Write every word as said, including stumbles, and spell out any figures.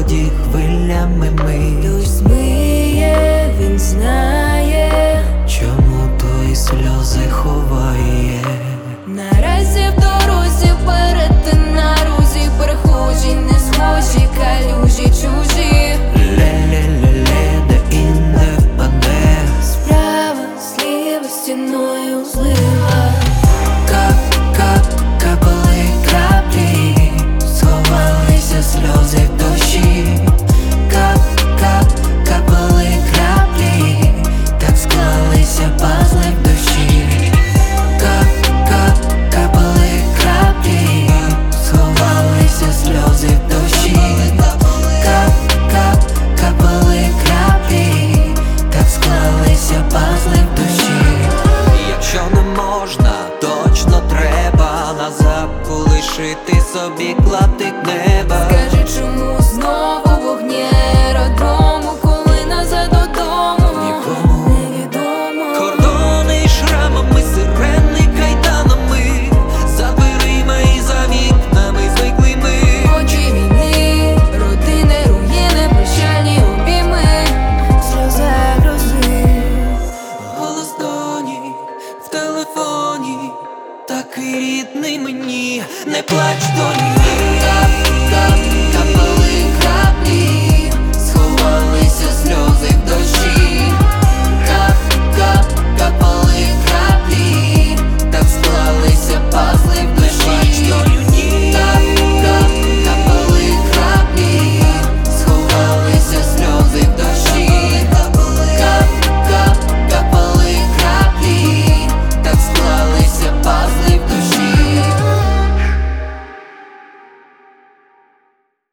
воді хвилями ми. Дощ змиє, він знає, чому той сльози ховає. наразі в дорозі перетина розі, перехожі, не схожі, калюжі чужі. Ле-ле-ле-ле, де і не впаде. Справа, зліва, стіною злива. Кап-кап, капали краплі, сховалися сльози в дощі.